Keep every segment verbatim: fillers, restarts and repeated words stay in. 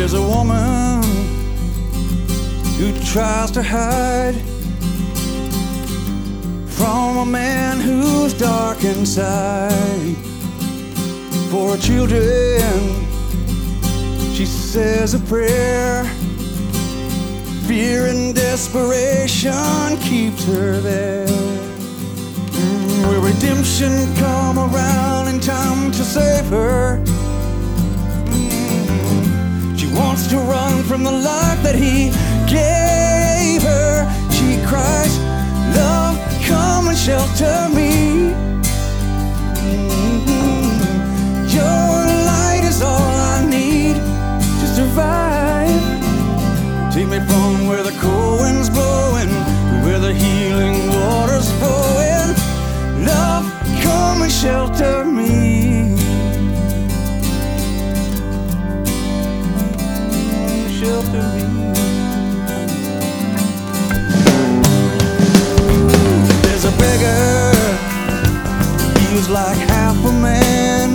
There's a woman who tries to hide from a man who's dark inside. For her children, she says a prayer. Fear and desperation keeps her there. Mm, will redemption come around in time to save her? Mm, she wants to run from the life that he gave her. She cries, "Love, come and shelter me. Mm-hmm. Your light is all I need to survive. Take me from where the cold wind's blowing to where the healing water's flowing. Love, come and shelter me. Shelter me." There's a beggar, he was like half a man.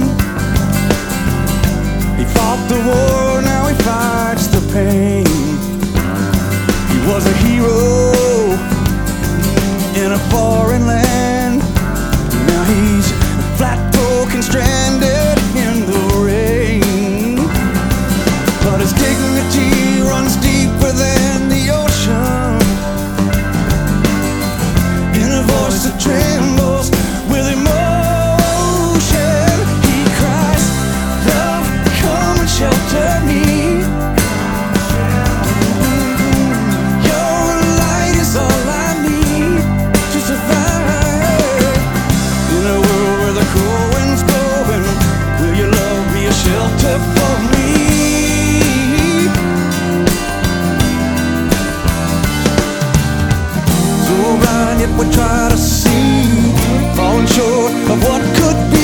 He fought the war, now he fights the pain. He was a hero in a foreign land. Now he's flat broken, stranded in the rain. But his dignity runs deeper than the ocean. In a voice that trembles with emotion, he cries, "Love, come and shelter me. Shelter for me." So blind yet we try to see, falling short of what could be.